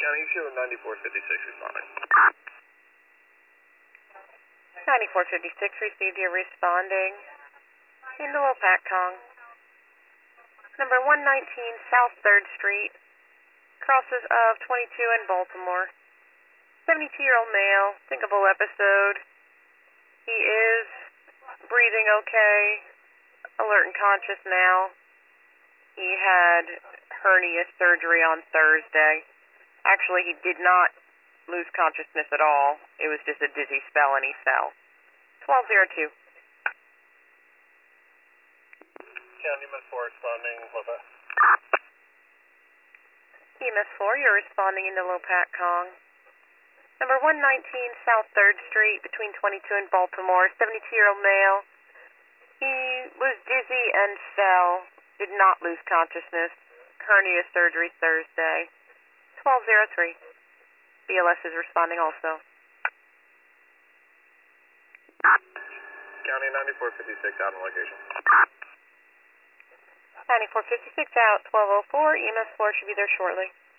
County 9456 responding. 9456 received your responding into Lopatcong. Number 119 South 3rd Street, crosses of 22 in Baltimore. 72-year-old male, thinkable episode. He is breathing okay, alert and conscious now. He had hernia surgery on Thursday. Actually, he did not lose consciousness at all. It was just a dizzy spell and he fell. 1202. County EMS 4 responding, Lopat. EMS 4, you're responding into Lopatcong. Number 119 South 3rd Street, between 22 and Baltimore, 72-year-old male. He was dizzy and fell, did not lose consciousness. Hernia surgery Thursday. 1203. BLS is responding also. County 9456 out on location. 9456 out, 1204. EMS 4 should be there shortly.